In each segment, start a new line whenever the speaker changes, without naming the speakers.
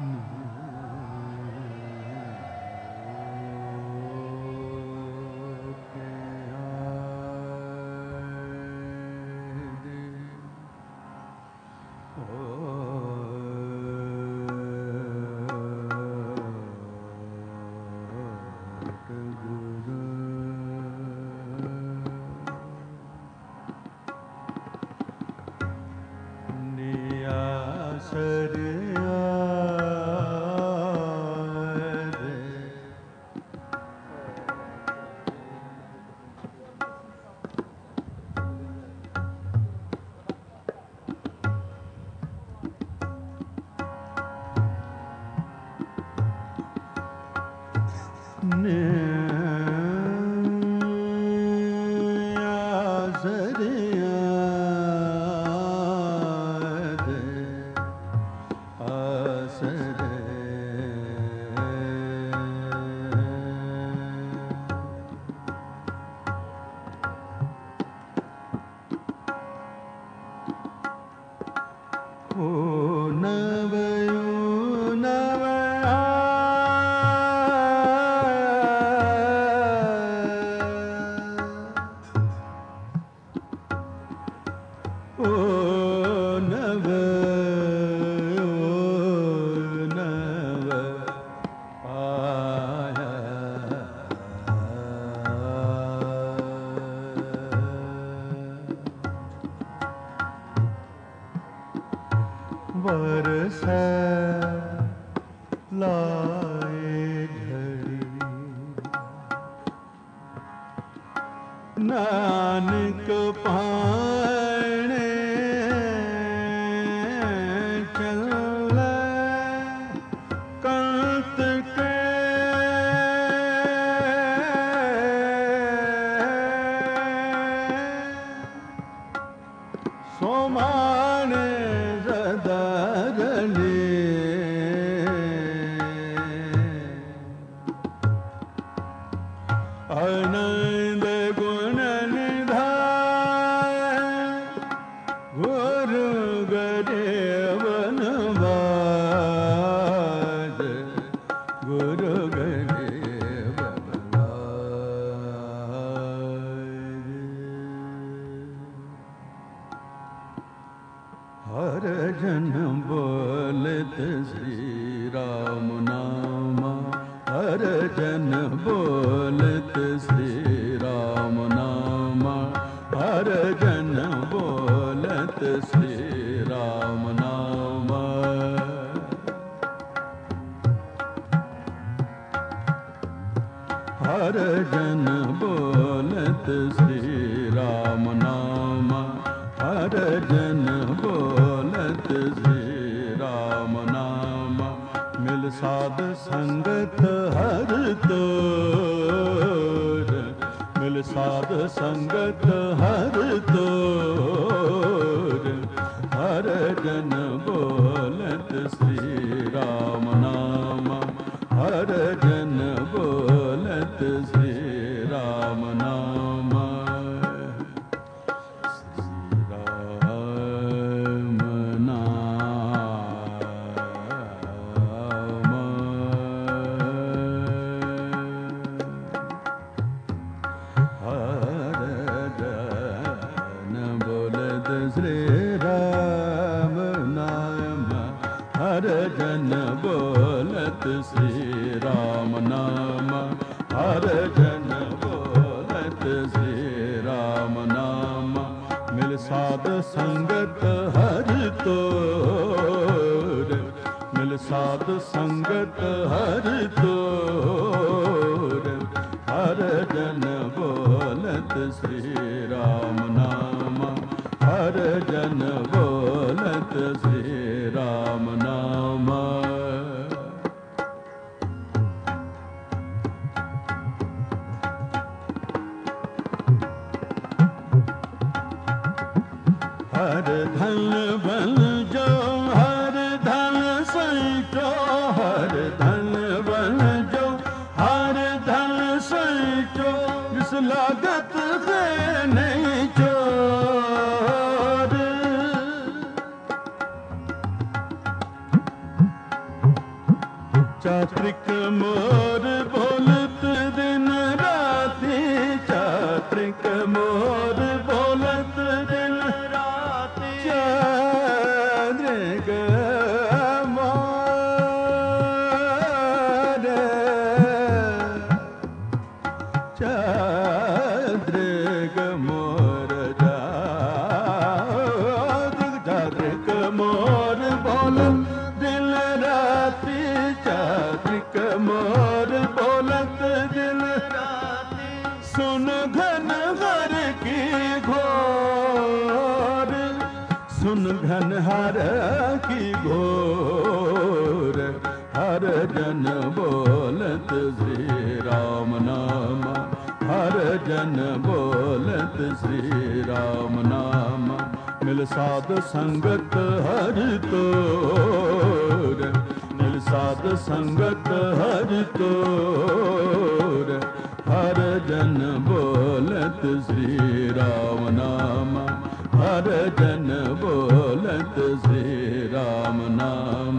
लागत है नहीं चात्रिक मोर बोलत दिन राती, चात्रिक मोर बोलत दिन राती, चात्रिक मोर, चात्रिक मोर, चात्रिक मोर बोलत दिन राती, चात्रिक मोर बोलत दिन राती, सुन घन हर की घोर, सुन घन हर की घोर, हर जन बोलत श्री राम नाम, हर जन बोलत श्री राम नाम, मिल साध संगत हर तोर, मिल साध संगत हर तोर, हर जन बोलत श्री राम नाम, हर जन बोलत श्री राम नाम।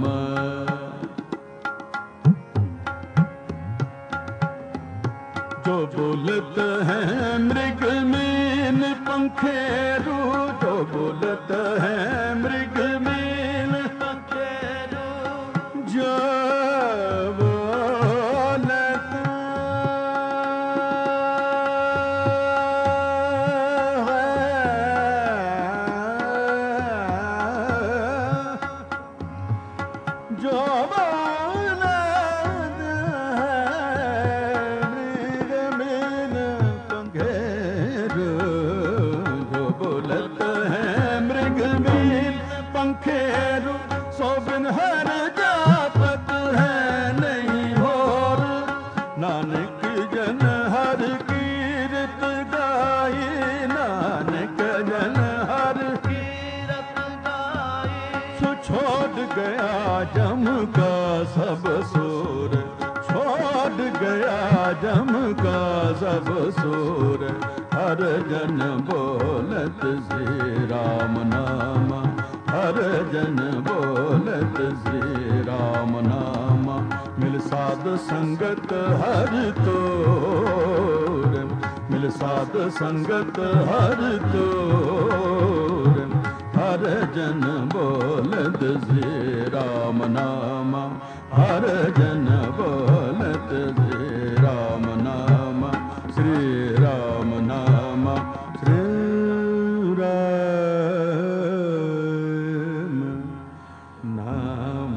जो बोलत है मृग मीन पंखेरु, जो बोलत है मृग मीन पंखेरु, जो बोलत है, जो पंखेरु, सो बिन हर जापत है नहीं और, नानक जन हर कीरत गाई, नानक जन हर कीरत गाई, सो छोड़ गया जम का सब सूर, छोड़ गया जम का सब सूर, हर जन बोलत श्री राम नाम, हर जन बोलत श्री राम नाम, मिल साध संगत हर तोर, मिल साध संगत हर तोर, हर जन बोलत श्री राम नाम, हर जन बोलत श्री राम नाम, श्री राम नाम, श्री राम नाम।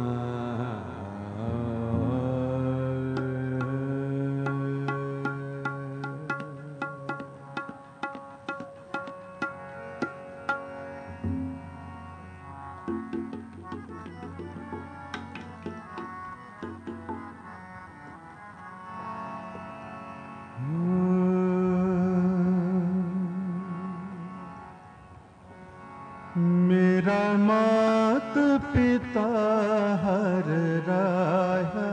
मेरा मात पिता हर राया,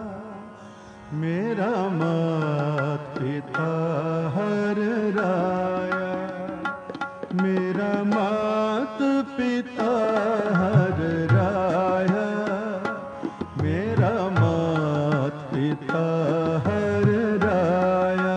मेरा मात पिता हर राया, मेरा मात पिता हर राया, मेरा मात पिता हर राया,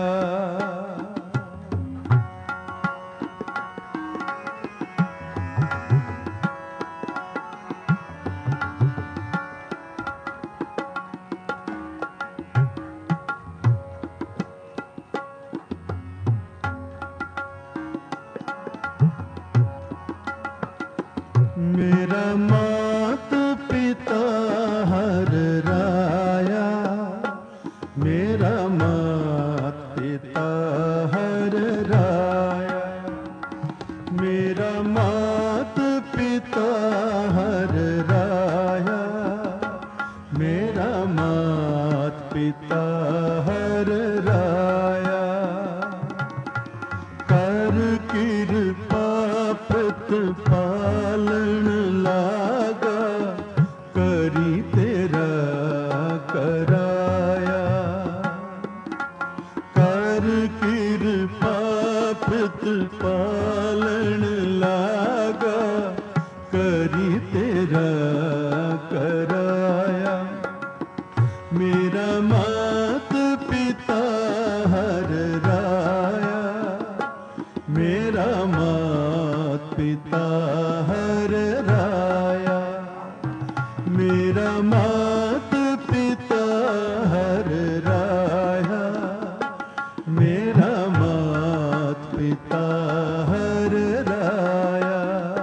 मेरा मात पिता हर राया, मेरा मात पिता हर राया, मेरा मात पिता हर राया, मेरा मात पिता हर राया, कर कृपा प्रतिपालन लागा, करी तेरा कराया, कर कृपा प्रतिपालन लागा, करी तेरा कराया, मेरा मात पिता हर राया, मेरा मात पिता हर राया।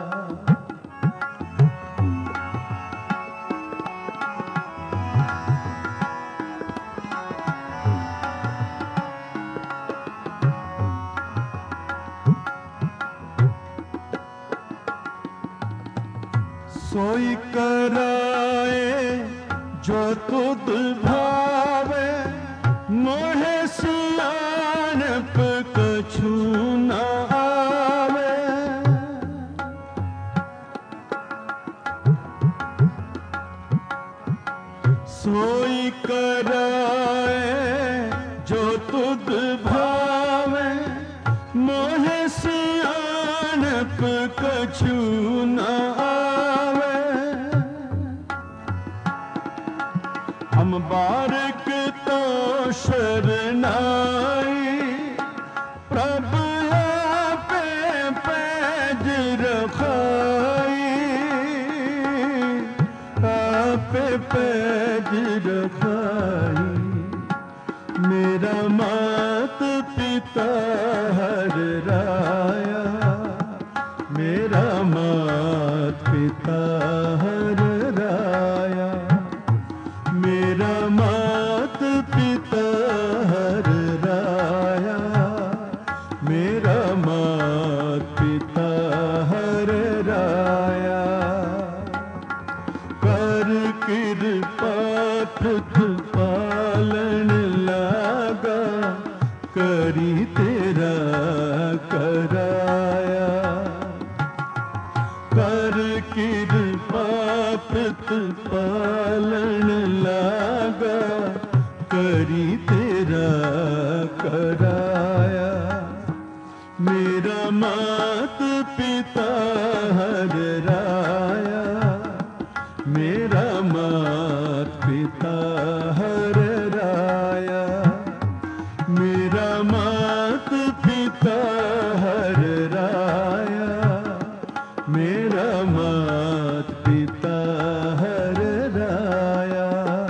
सोई कराए जो तुद भावे, मोहे सियाणप कछु न आवे। सोई कराए जो तुद भावे, मोहे सियाणप कछु न आवे। हम बारक तो शरनाई, प्रभु आपे पैज रखाई, आपे पैज रखाई। मेरा मात पिता हर राया, मेरा मात पिता हर राया। मेरा मात पिता हर राया, मेरा मात पिता हर राया। कर कृपा प्रतिपालन लागा, करी तेरा कराया। कर कृपा प्रतिपालन लागा, करी तेरा कराया। मेरा मात पिता हर राया, मेरा मात पिता हर राया। मेरा मात पिता हर राया, मेरा मात पिता हर राया।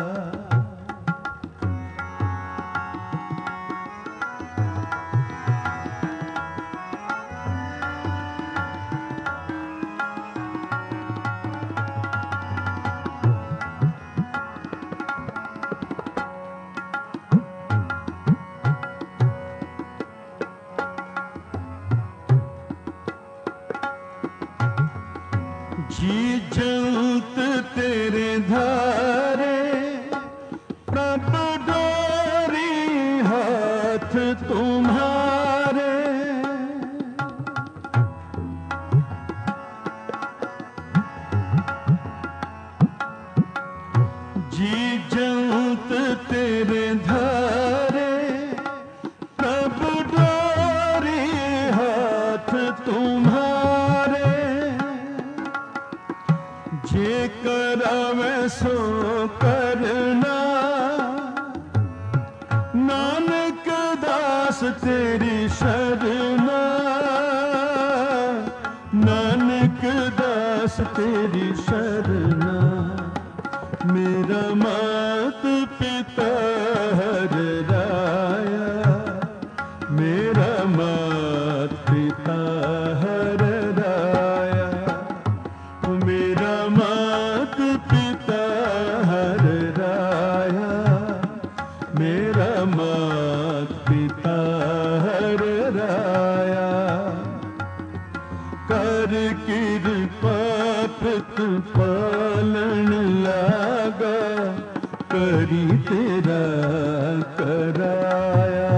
जी जंत तेरे धारे, प्रभु डोरी हाथ तुम्हारे। जी जंत तेरे धारे, प्रभु डोरी हाथ तुम्हारे। जे करावे सो करना, नानक दास तेरी शरणा। नानक दास तेरी शरणा। मेरा मात पिता हर राया, मेरा मात पिता हर राया। मेरा मात पिता हर राया, मेरा मात पिता हर राया। कर कृपा प्रतिपालन लागा, करी तेरा कराया।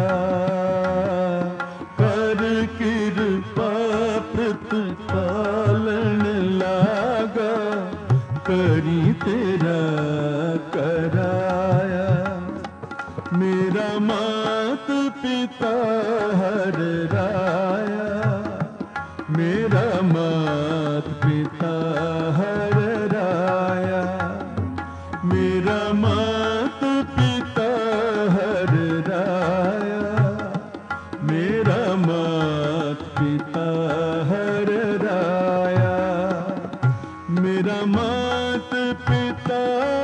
कर कृपा प्रतिपालन लागा, करी तेरा कराया। मेरा मात पिता हर राया, मेरा मात पिता हर राया। मेरा मात पिता हर राया, मेरा मात पिता हर राया। मेरा मात पिता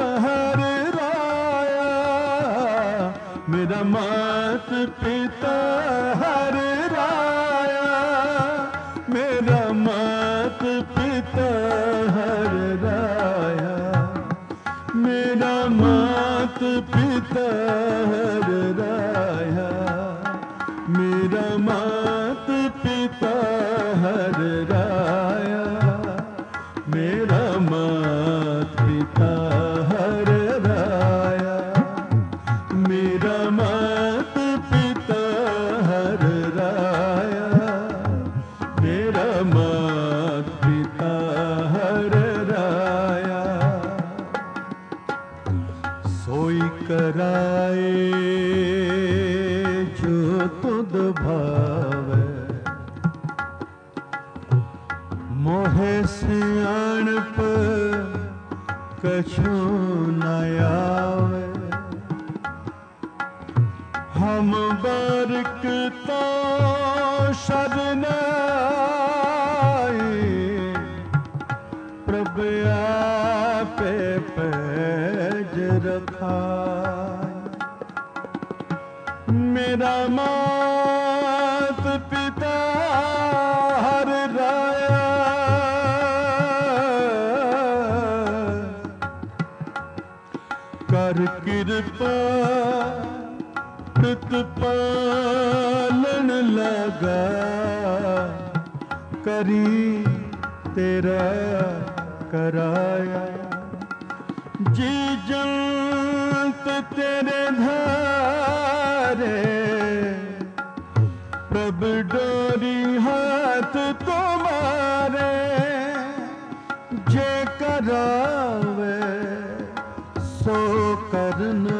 मेरा मात पिता हर राया, मेरा मात पिता हर राया, मेरा मात पिता हर राया, मेरा मात पिता हर राया, मेरा मात पिता हर राया, मेरा मात पिता हर राया, मेरा मात पिता हर राया। सोई कराए जो तुद भावे, मोहे सियाणप कछु न आवे। हम बारिक तो शरण आए, प्रभु आपे पैज रखाए। मेरा मात पिता हर राया, कर कृपा पालन लगा, करी तेरा कराया। जी जंत तेरे धारे, प्रभु डोरी हाथ तुम्हारे। जे करावे सो करना,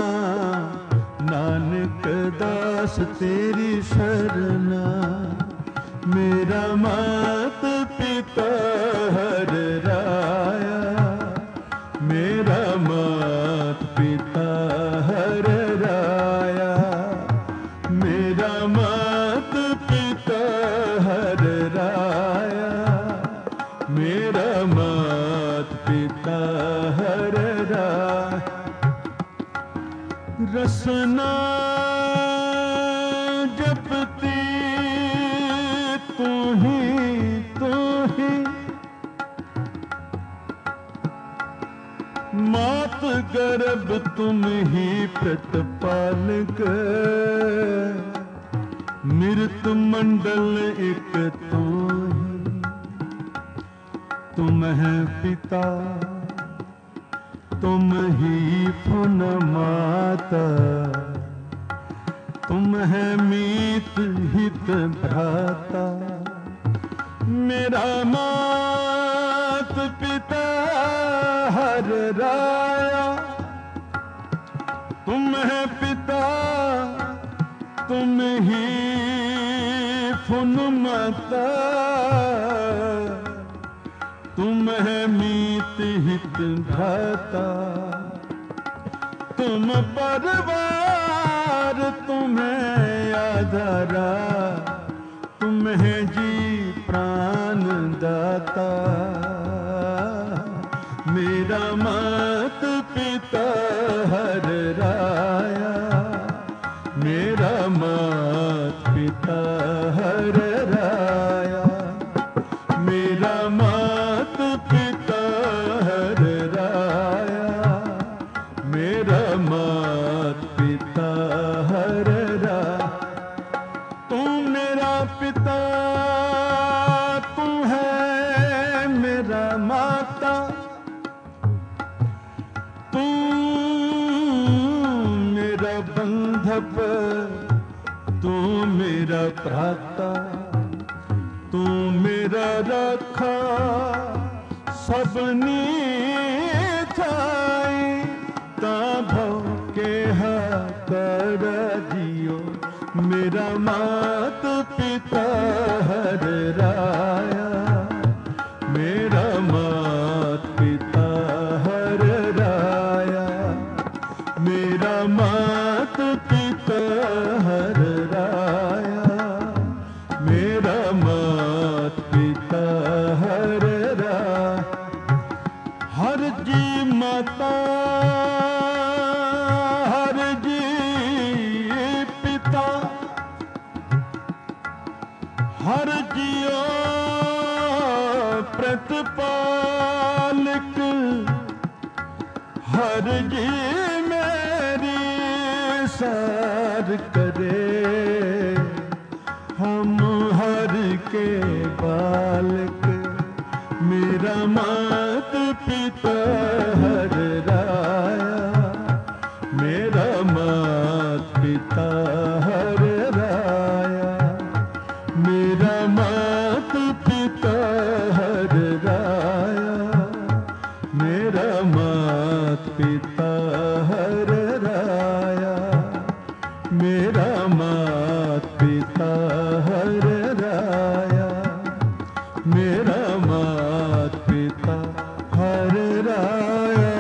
नानक दास तेरी शरणा। मेरा मात पिता हर राया, मेरा मात पिता हर राया, मेरा मात पिता हर राया, मेरा मात पिता हर राया। रसना जपती तू ही, मात गर्भ तुम ही प्रतिपालक। मृत मंडल एक तू ही, तुम है पिता तुम ही पुन माता, तुम है मीत हित भ्राता। मेरा मात पिता हर राया, तुम है पिता तुम ही पुन माता, तुम है मीत हित भ्राता। तुम परवार तुम्हें आधारा, तुम है जी प्राण दाता। मेरा मात पिता हर राया, मेरा मात पिता हर राया, मेरा मात पिता हर राया, मेरा मात पिता हर राया। तू मेरा पिता तू है मेरा माता, तू मेरा बंधप तू मेरा भ्राता, तू मेरा रखा सबनी थाई। ताभो के कर जियो, मेरा मात पिता हर राया, मेरा मात पिता हर राया, मेरा मात पिता हर राया, मेरा मात पिता हर राया। हर जी माता हर जी हर जी मेरी सार करे, हम हर के बालक, मेरा मात पिता हर राया, मेरा मात पिता हर राया, मेरा मात पिता हर राया, मेरा मात पिता हर राया, मेरा मात पिता हर राया, मेरा मात पिता हर राया।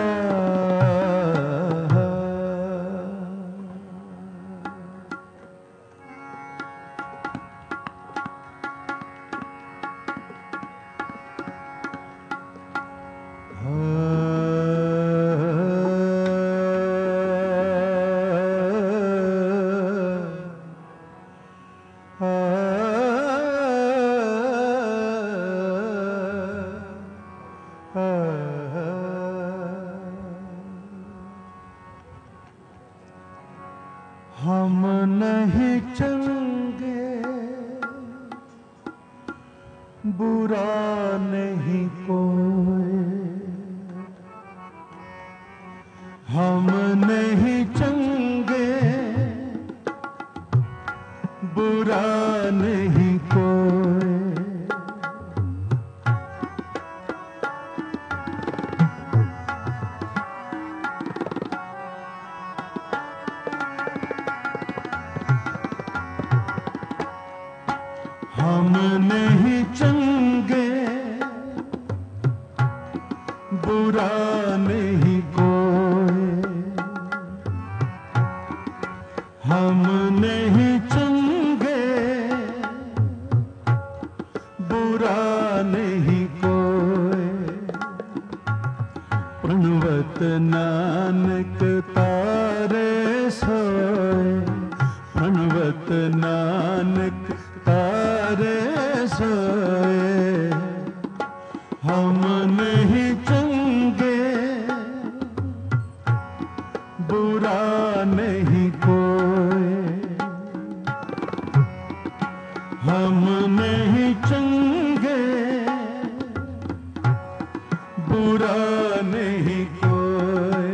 हम नहीं चंगे, बुरा नहीं कोई, हम नहीं चंगे, बुरा नहीं कोई, हम नहीं चंगे, बुरा नहीं कोई, हम नहीं चंगे, बुरा नहीं कोई, प्रणवत नानक तारे सोए, प्रणवत नानक तारे सोए, हम नहीं चंगे, बुरा नहीं कोई, हम नहीं चंगे, बुरा नहीं कोई,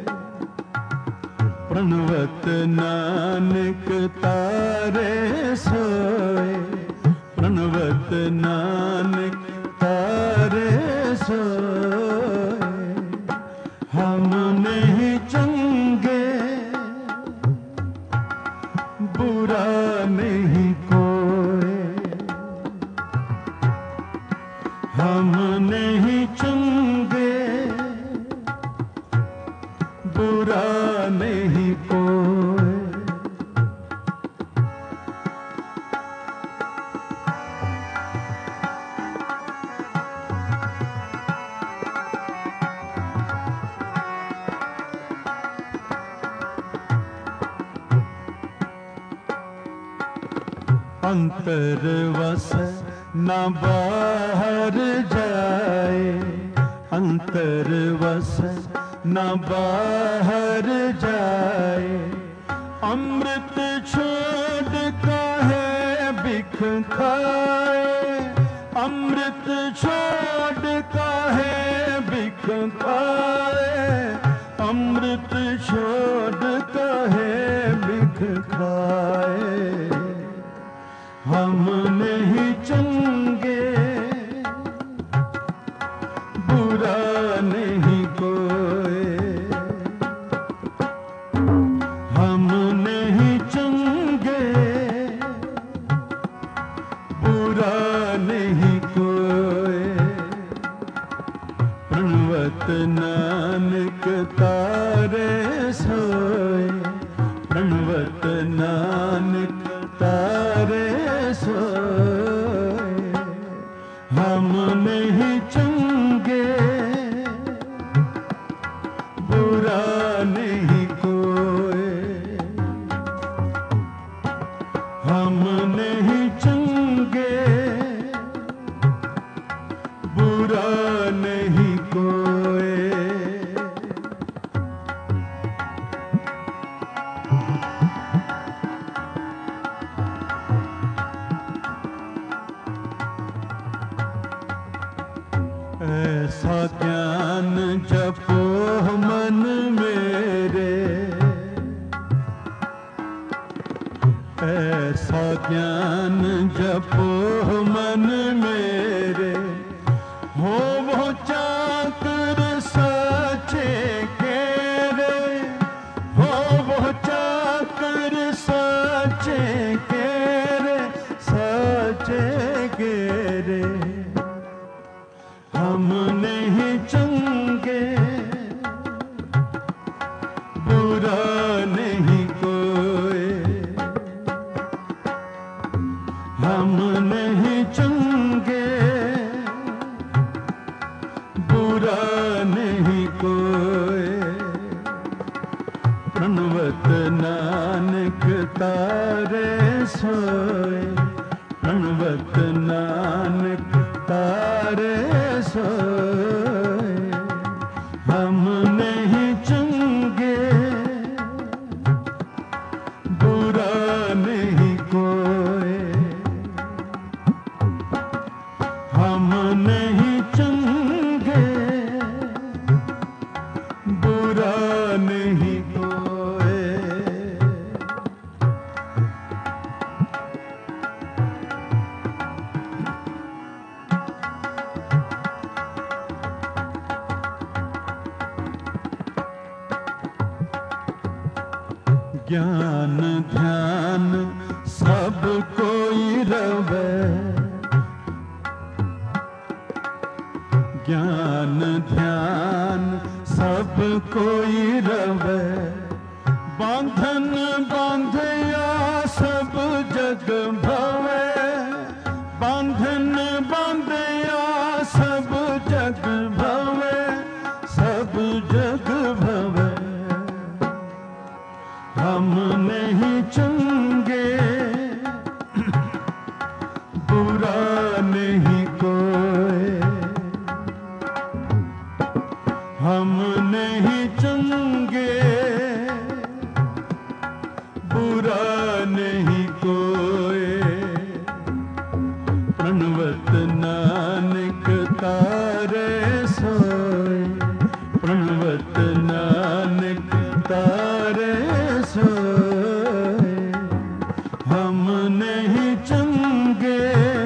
प्रणवत नानक तारे सोए, प्रणवत नानक तारे सोए, हम नहीं चंगे, बुरा नहीं कोई, हम नहीं चंगे, बुरा नहीं कोई। अंतर वस न बाहर जाए, अंतर वस न बाहर जाए, अमृत छोड़ काहे बिख खाए, अमृत छोड़ काहे बिख खाए, अमृत छोड़ काहे बिख खाए, हम नहीं चंगे, बुरा नहीं कोई, हम नहीं चंगे, बुरा नहीं कोई, प्रणवत नानक तारे सोए, प्रणवत नानक तारे सोए, हम नहीं चंगे, बुरा नहीं कोई, हम नहीं चंगे, बुरा नहीं कोई, ऐसा ज्ञान जपो मन मेरे, हो वो चाकर सचे केरे, हो वो चाकर सचे केरे, सचे केरे। हम नहीं चंगे, बुरा नहीं कोई, हम नहीं चंगे, बुरा नहीं कोई। प्रणवत नानक तारे सोए, प्रणवत नानक तारे सोए। हम नहीं चंगे, बुरा नहीं कोई, हम नहीं चंगे, बुरा नहीं कोई। ज्ञान ध्यान सब कोई रवे, ज्ञान ध्यान सब कोई रवे। बांधन बांधया सब जग भवे, बांधन बांधया सब जग भवे, सब जग भवे। हम नहीं चंगे, बुरा नहीं कोई, हम नहीं चंगे, बुरा नहीं कोई। प्रणवत नानक तारे सोए, प्रणवत नानक तारे सोए। हम नहीं चंगे,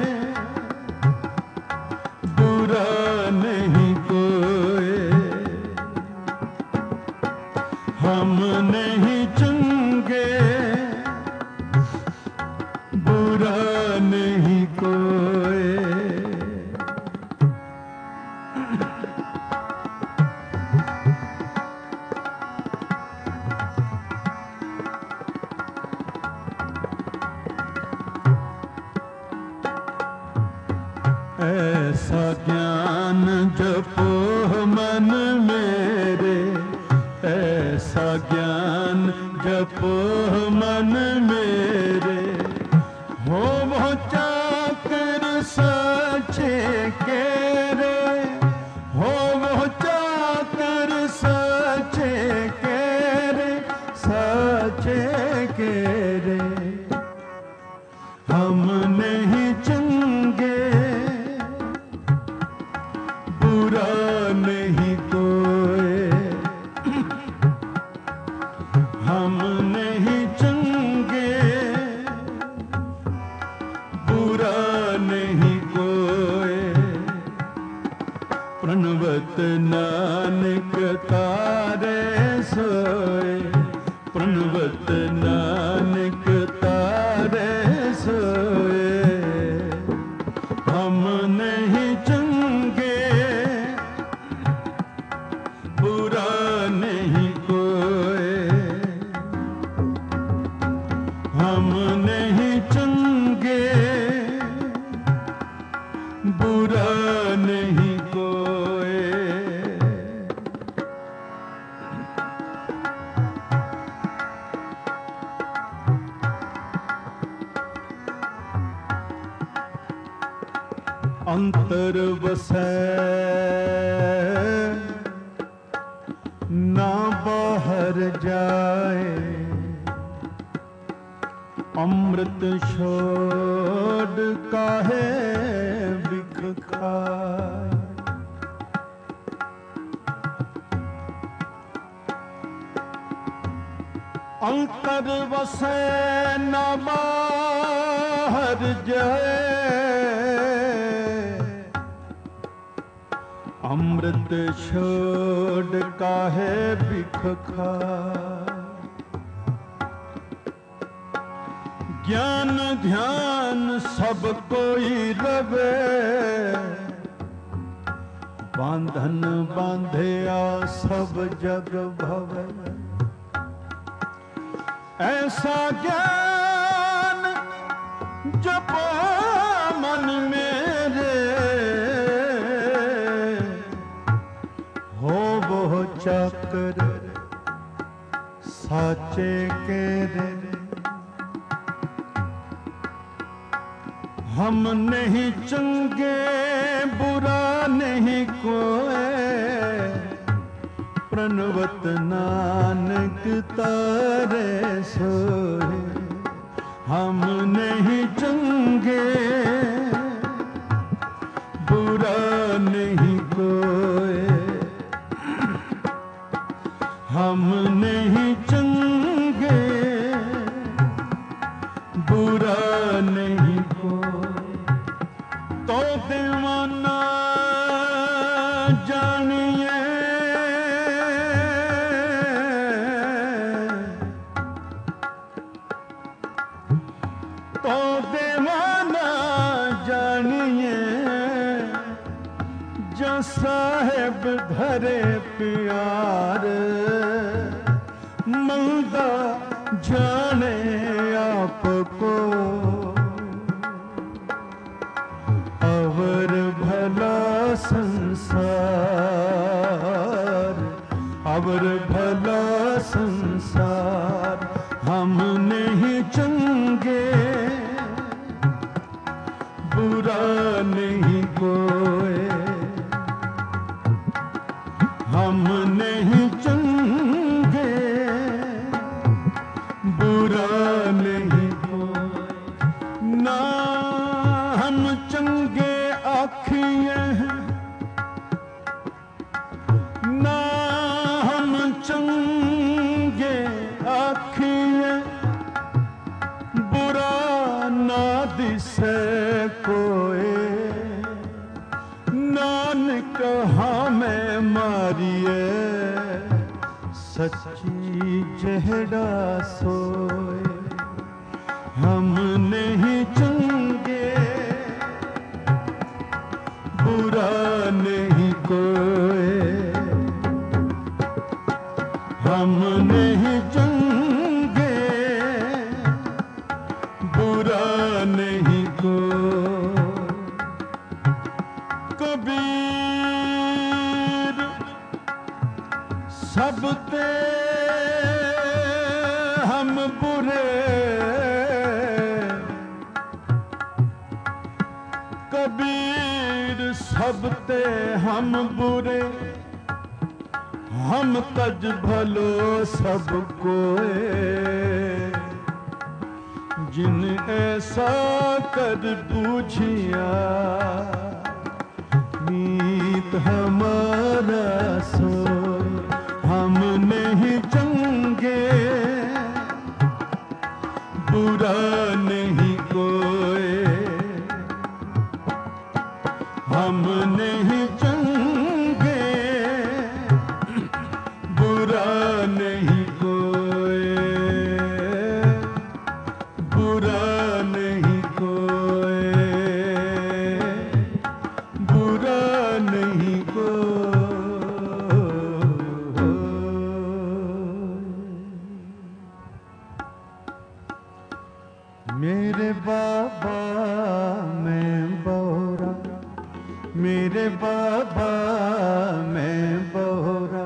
बुरा नहीं कोई, हम नहीं चंगे, बुरा नहीं कोई। ऐसा ज्ञान जपो मन मेरे, ऐसा ज्ञान जपो मन मेरे। हो वो चाकर सचे केरे, हो वो चाकर सचे केरे, सचे केरे। हम नहीं चंगे, बुरा नहीं कोई, हम नहीं चंगे, बुरा नहीं कोई। प्रणवत नानक तारे सोए, प्रणवत नानक तारे सोए। हम नहीं चंगे, बुरा नहीं कोई, हम नहीं चंगे, बुरा नहीं कोई। अंतर बसै ना बाहर जाए, अमृत छोड़ काहे बिख खाए। अंतर वसै न बाहर जाए, अमृत छोड़ काहे बिख खाए। ज्ञान ध्यान सब कोई रवे, बांधन बांधिया सब जग भवे। ऐसा ज्ञान जपो मन मेरे, हो वो चाकर साचे के रे। हम नहीं चंगे बुरा नहीं कोई, प्रणवत नानक तारे सोए। हम नहीं चंगे बुरा नहीं कोई, हम नहीं चंगे बुरा नहीं कोई। तो दीवाना जानिए, तो दीवाना जानिए, जो साहेब धरे प्यार, मंदा जाने आपको। अवर भला संसार, अवर भला संसार। हम नहीं चंगे बुरा नहीं कोई, हम नहीं चंगे बुरा नहीं कोई। ना हम चंगे आखिए हैं, ना हम चंगे आखिए, बुरा ना दिसे कोई। नानक हमें मारिए, सच्ची जेहड़ा सोए। हम नहीं चंगे बुरा नहीं कोई, हम नहीं चंगे बुरा नहीं कोई। कबीर सब ते हम बुरे, कबीर सब ते हम बुरे। हम तज भलो सब कोए, जिन ऐसा कर बूझिया, मीत हमारा सो। हम नहीं चंगे बुरा नहीं कोई, हम नहीं चंगे बुरा नहीं कोई, बुरा नहीं कोई, बुरा नहीं कोई। मेरे बाबा मैं बोरा, मेरे बाबा मैं बोरा।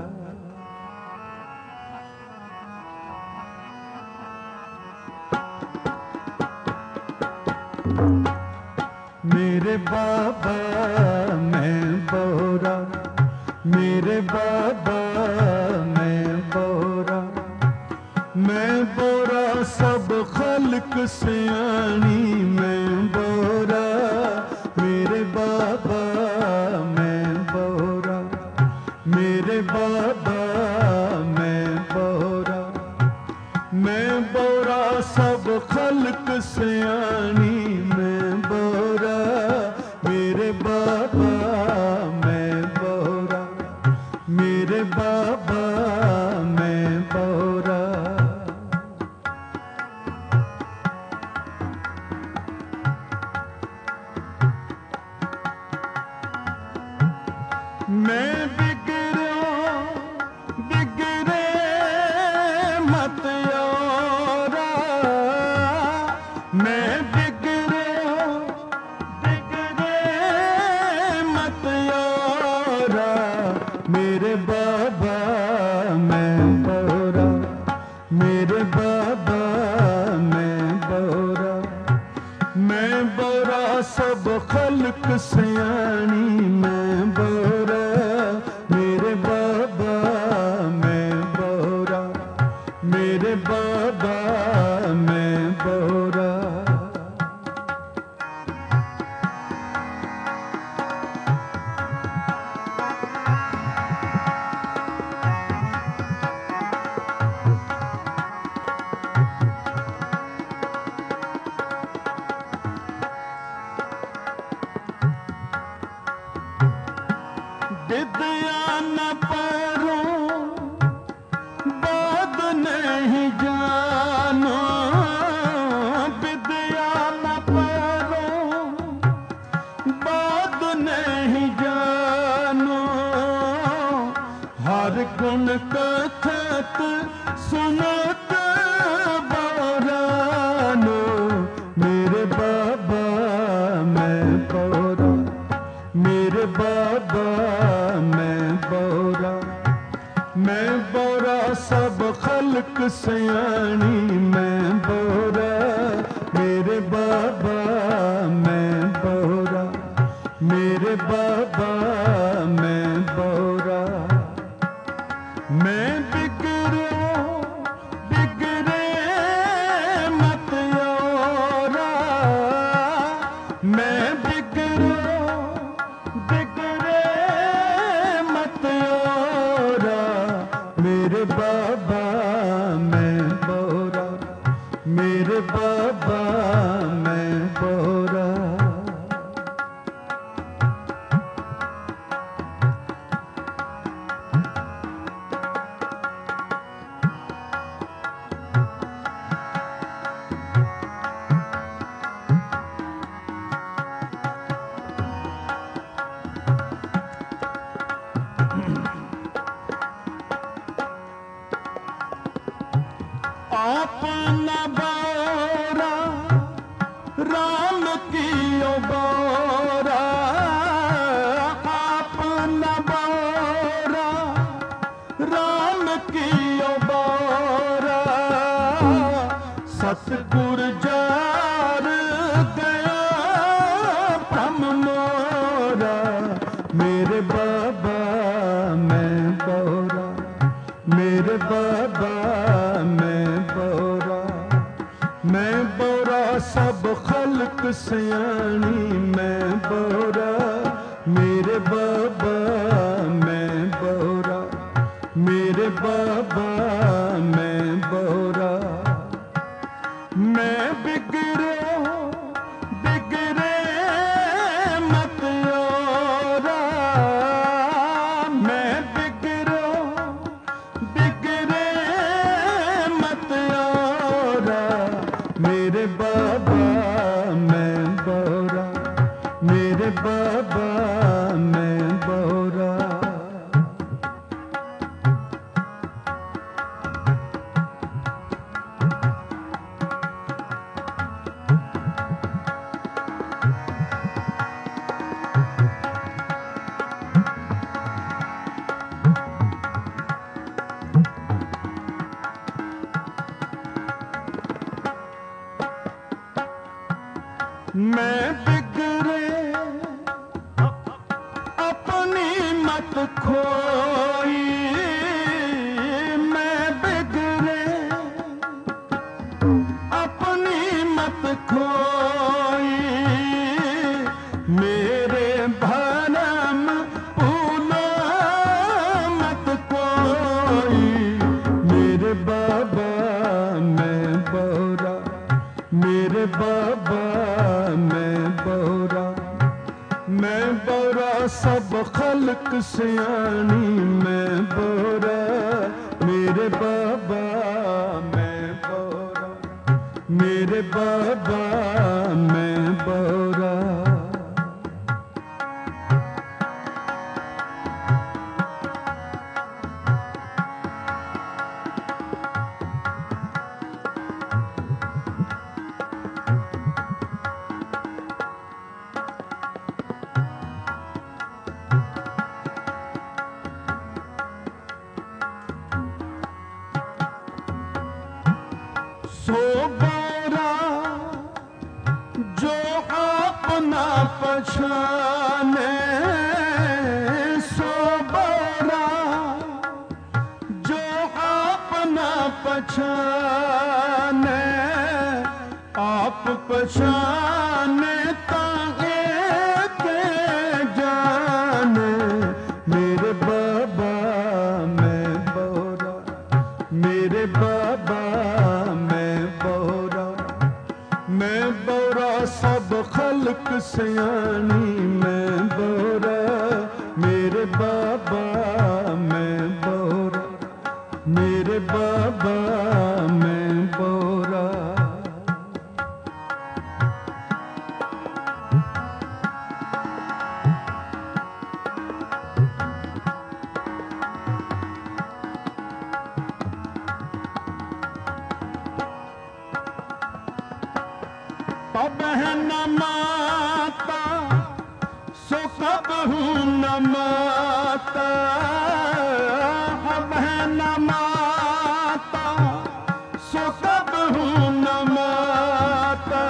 मेरे बाबा मैं बोरा, मेरे बाबा मैं बोरा। मैं बोरा सब खल्क सियानी मैं बोरा। मेरे बाबा मैं बोरा, मेरे बाबा मैं बोरा। मेरे बाबा मैं बौरा सब खल्क सयानी मैं बौरा मेरे बाबा मैं बौरा मेरे बाबा मैं बौरा विद्या न पढ़ो बात नहीं जानो विद्या न पढ़ो बात नहीं जानो हर गुण कथत सुनत बौरानो मेरे बाबा मैं बौरा मेरे बाबा मैं बौरा सब खल्क सयानी मैं बौरा मेरे बाबा मैं बौरा मेरे बाबा मैं बौरा मैं बिगड़े मत औरा मैं बिगड़े मत औरा मेरे बाबा मैं बौरा मेरे बाबा मैं बौरा अपना बौरा राम की बौरा अपना बौरा राम की बौरा सतगुर जार गया ब्रह्म मोरा मेरे बाबा मैं बौरा मेरे बाबा मैं बौरा सब खल्क सयानी मैं बौरा मेरे बाबा मैं बौरा मेरे बाबा मैं बौरा मैं बिगड़े मत औरा मैं बिगड़े मत औरा मेरे बाबा मैं बौरा मेरे बाबा मैं बौरा मैं बिगड़े अपनी मत खोई मैं बिगड़े अपनी मत खोई मेरे भरम भूलो मत कोई मेरे बाबा मैं बौरा मेरे बाबा मैं बौरा सब खल्क सयानी मैं बौरा मेरे बाबा मैं बौरा मेरे बाबा मैं बौरा सो बोरा जो अपना पछाने, सो बोरा जो अपना पछाने, आप पछाने ताए के जाने। मेरे बाबा मैं बोरा, मेरे बाबा मैं बोरा, मैं बोरा सब खल्क सयानी। मैं बोरा मेरे बाबा मैं बोरा, मेरे बाबा मैं बोरा। अब है न माता सो कब हूँ न माता, अब है न माता सो कब हूँ न माता।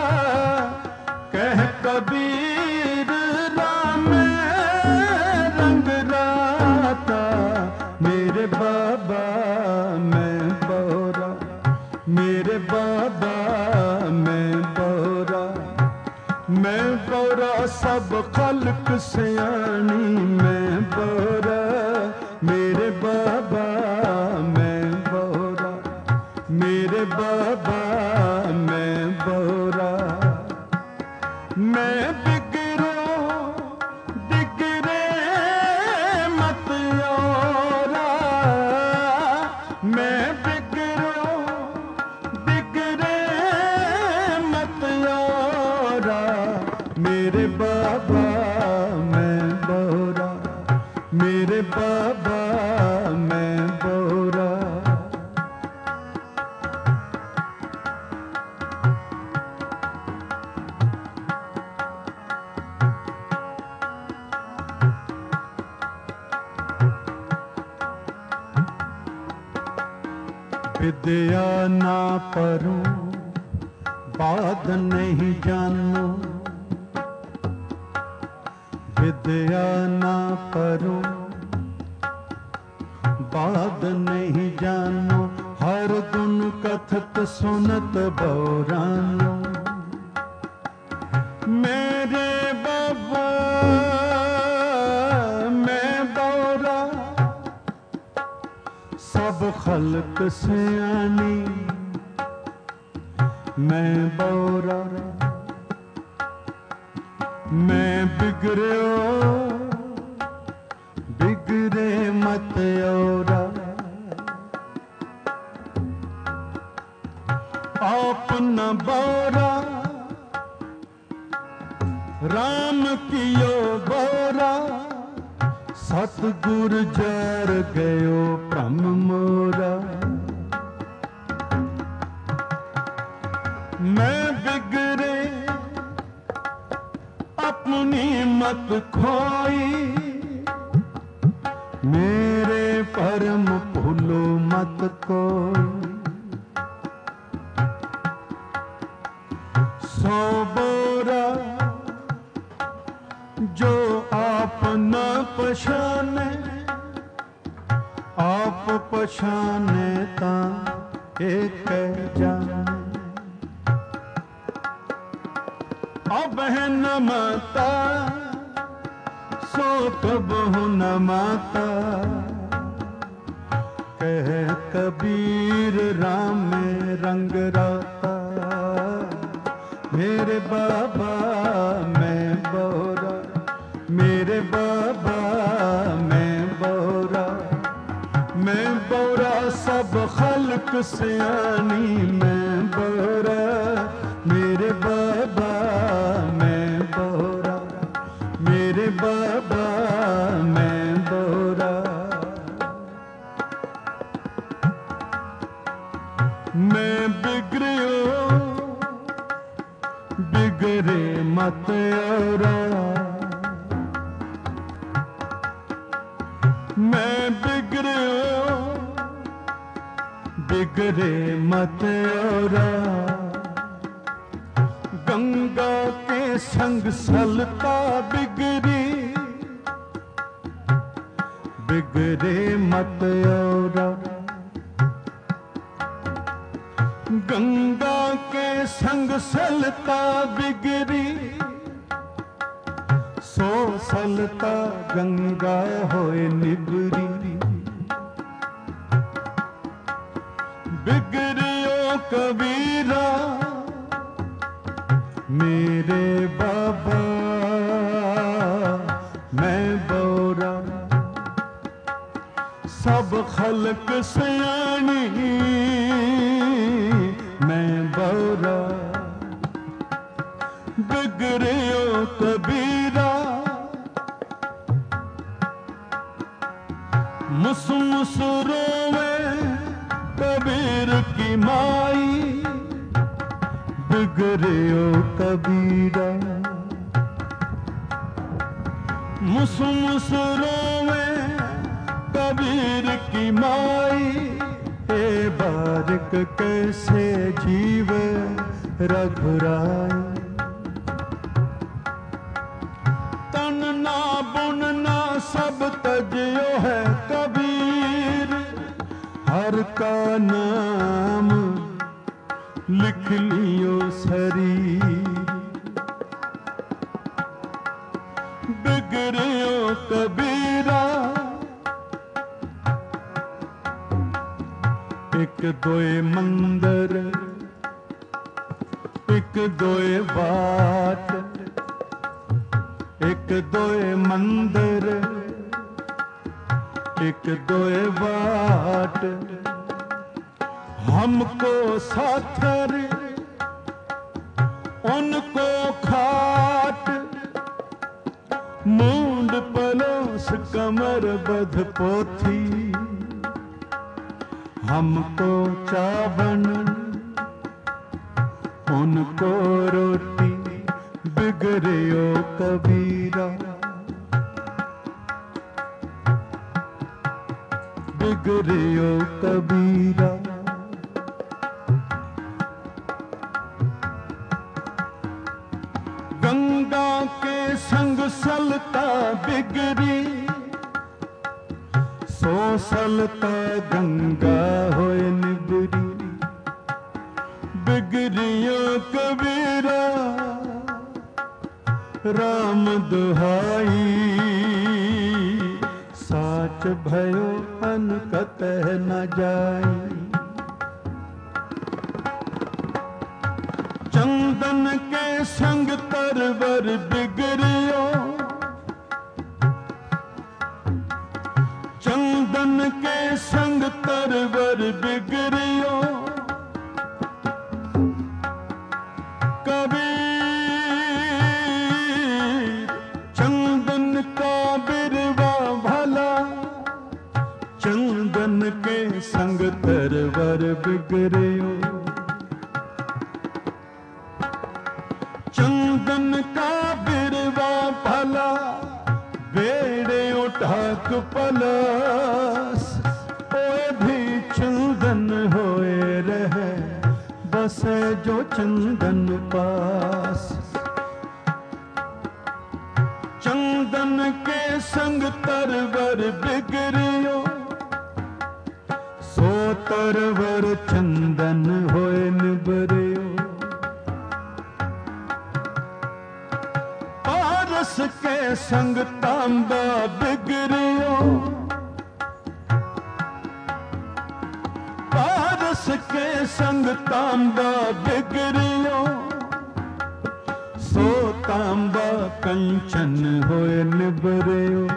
कह कबीर राम रंग राता। मेरे बाबा मैं बोरा, मेरे बाबा मैं बोरा, मैं बोरा सब खल्क सयानी। मैं बोरा मेरे बाबा मैं बोरा, मेरे बाबा मैं बोरा। मैं बिगड़ो बिगड़े मत औरा, मैं बिगड़ो बिगड़े मत औरा। मेरे बाबा मैं बोरा, मेरे बाबा मैं बोरा। विद्या ना परूं बात नहीं जानू, विद्या ना परूं बात नहीं जानू। हर गुण कथत सुनत बौरानो। मेरे बाबा मैं बौरा सब खल्क सयानी। मैं बौरा मैं बिगड़ो बिगड़े मत औरा। आप न बौरा राम कियो बौरा। सतगुर जर गयो भ्रम मोरा। मैं बिगड़े अपनी मत खोई। मेरे परम भूलो मत कोई। सो बोरा जो आप न पछाने, आप पछाने ता एक जाने। अब है न माता सो कब हूँ न माता। कह कबीर राम में रंग राता। मेरे बाबा मैं बोरा, मेरे बाबा मैं बोरा। मैं बोरा सब खल्क सयानी। मैं बोरा मेरे बाबा मैं बोरा, मेरे बाबा मैं बोरा। मैं बिगड़ो बिगड़े मत औरा। मैं बिगड़ो बिगड़े मत औरा, गंगा के संग सलता बिगड़ी, बिगड़े मत औरा, गंगा के संग सलता बिगड़ी, सो सलता गंगा होए निबरी, बिगड़ियो कबीरा मेरे बाबा मैं बौरा, सब खल्क सयानी मैं बौरा, बिगड़ियो कबीरा मुस मुस रोवे कबीर की माई, बिगड़ियो कबीरा मुस मुस रोवे कबीर की माई, ए बारिक कैसे जीव रघुराई, तन ना बुन ना सब तजियो है कबीर, हर का नाम लिख लियो शरीर, बिगड़ियो कबीरा एक दोए मंदिर, एक दोए बाट, एक दोए मंदिर, एक दोए बाट, हमको साथर उनको खाट, मूंड पलोस कमर बध पोथी, हमको चावल उनको रोटी, बिगड़ियो कबीरा, बिगड़ियो कबीरा, गंगा के संग सलता बिगड़ी, सो सलता गंगा होए निबरी, बिगड़ियो कबीरा राम दुहाई, साच भयो अन कतह न जाई, चंदन के संग तरवर बिगड़ियो, चंदन के संग तरवर बिगड़ियो, कबीर चंदन का बिरवा भला, चंदन के संग तरवर बिगड़ियो, चंदन का बिरवा भला, बेड़े उठाक पलास, ओए भी चंदन होए रहे, बसे जो चंदन पास, चंदन के संग तरवर बिगड़ियो, सो तरवर चंदन होए निबरियो, पारस के संग तांबा बिगड़ियो, पारस के संग तांबा बिगड़ियो, सो तांबा कंचन होए निबरियो,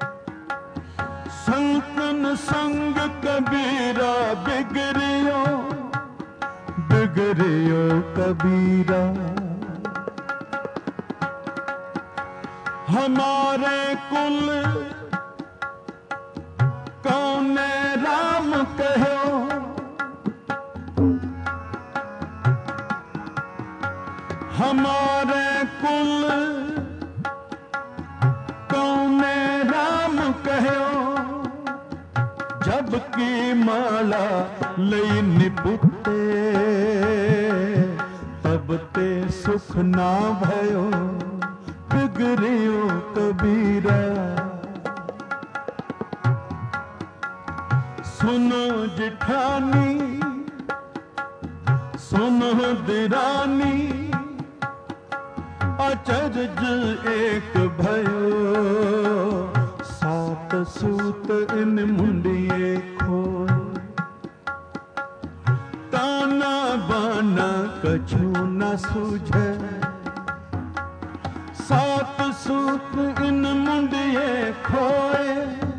संतन संग कबीरा बिगड़ियो, बिगड़ियो कबीरा, हमारे कुल कौन राम कहो, हमारे कुल कौन राम कहो, जबकि माला लई निपुते तब ते सुख ना भयो बिगड़ियो कबीरा। सुनो जिठानी सुनो दिरानी अचरज एक भयो सात सूत इन मुंडिये खोए। ताना बाना कछु न सूझे सात सूत इन मुंडिये खोए।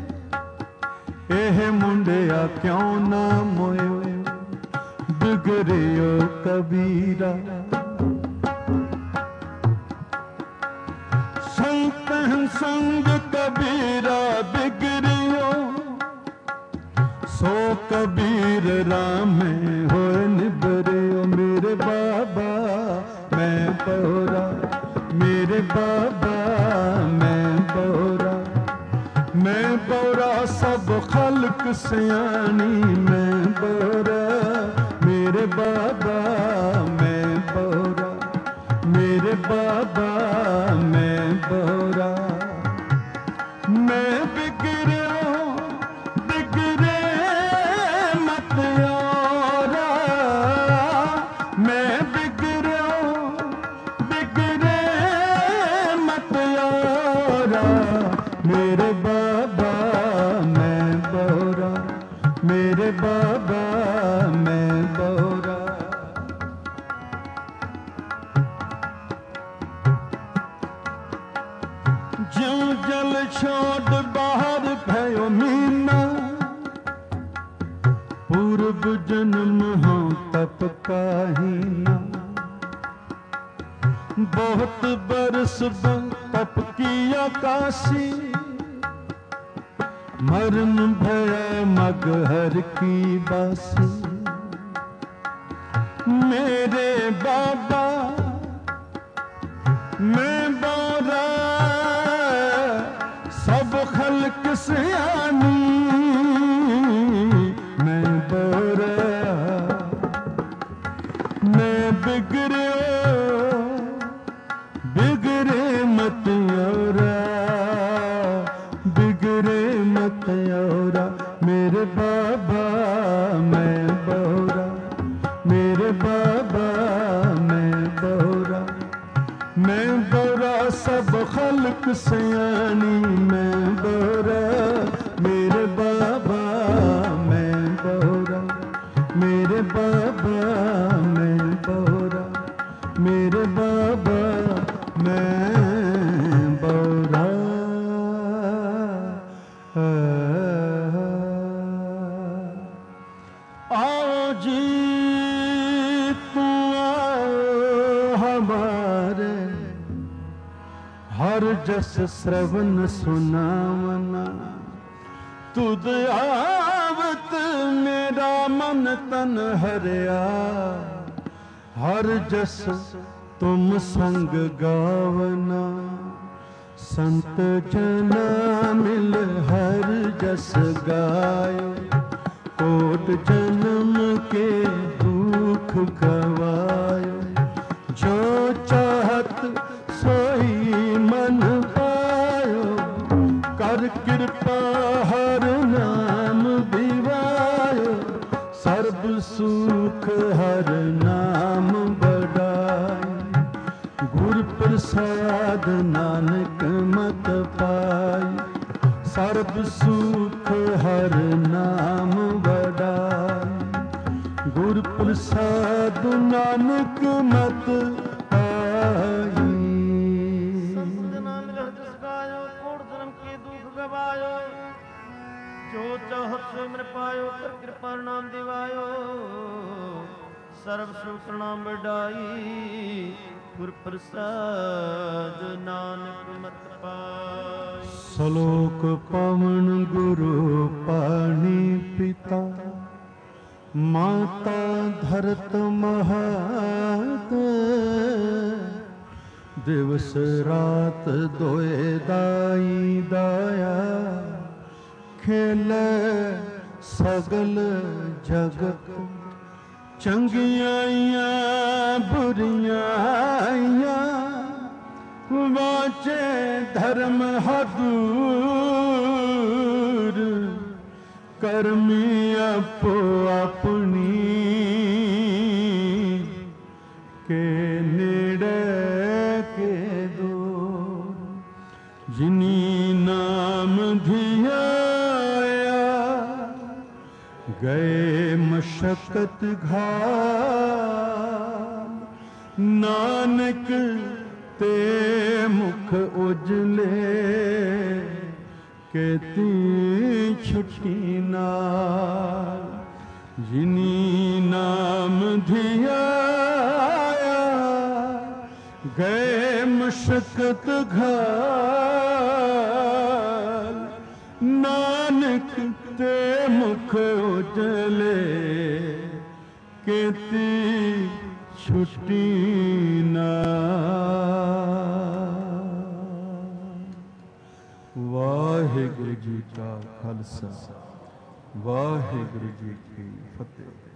एह मुंडिया क्यों ना मोयो बिगड़ियो कबीरा। संग कबीरा बिगड़ियो सो कबीर राम होए निबरियो। मेरे बाबा मैं बौरा मेरे बाबा मैं बौरा। मैं बौरा सब खल्क सियानी मैं बौरा मेरे बाबा मैं बौरा मेरे बाबा मैं बौरा। मैं बिगड़ो बिगड़े मत यारा। मैं बिगड़ो बिगड़े मत यारा। मेरे बाबा मैं बौरा मेरे बाबा मैं बौरा। ज्यों जल छोड़ बाहर भयो मीना पूर्व जन्म हो तप काहीना। बहुत बरस तप किया काशी मरण भया मगहर की बासी। मेरे बाबा मैं बौरा सब खल्क सियानी मैं बौरा। मैं बिगड़ो बिगड़े मत औरा बिगड़े मत औरा। मेरे बाबा मैं बौरा मेरे बाबा मैं बौरा। मैं बौरा सब खल्क सियानी मैं बौरा मेरे बाबा मैं बौरा मेरे बाबा मैं बौरा मेरे बाबा मैं बौरा। आओ जी तू आओ हमारे हर जस श्रवण सुनावना। तुद आवत मेरा मन तन हरिया हर जस तुम संग गावना। संत जना मिल हर जस गायो कोट जन्म के दुख गवायो। जो चाहत सोई मन पायो कर कृपा हर नाम दिवायो। सर्व सुख हर नाम बड़ाई गुर प्रसाद नानक मत पाई। सर्व सुख हर नाम बड़ाई गुर प्रसाद नानक मत पाई।
जो चाहत सो मिल पायो कर कृपा नाम दिवायो। सर्व सुख नाम बढ़ाई गुर प्रसाद नानक मत पाई।
श्लोक पवन गुरु पानी पिता माता धरत महात। दिवस रात दोए दाई दाया खेल सगल ਜਗਤ ਚੰਗਿਆਈਆਂ ਬੁਰੀਆਈਆਂ ਵਾਚੇ ਧਰਮ ਹਦੂਰ ਕਰਮੀ ਆਪੋ ਆਪਣੀ ਕੇ ਨੇੜੇ ਕੇ ਦੂਰ ਜਿਨੀ ਨਾਮ ਧਿਆਇਆ ਗਏ ਮਸ਼ਕਤ ਘਾਲ ਨਾਨਕ ਤੇ ਮੁਖ ਉਜਲੇ ਕੇਤੀ ਛੁੱਟੀ ਨਾਲ ਜਿਨੀ ਨਾਮ ਧਿਆਇਆ ਗਏ ਮਸ਼ਕਤ ਘਾਲ ਨਾਨਕ ਤੇ ਮੁਖ ਉਜਲੇ ਕੇਤੀ ਛੁੱਟੀ ਵਾਹਿਗੁਰੂ ਜੀ ਕਾ ਖਾਲਸਾ ਵਾਹਿਗੁਰੂ ਜੀ ਕੀ ਫਤਿਹ।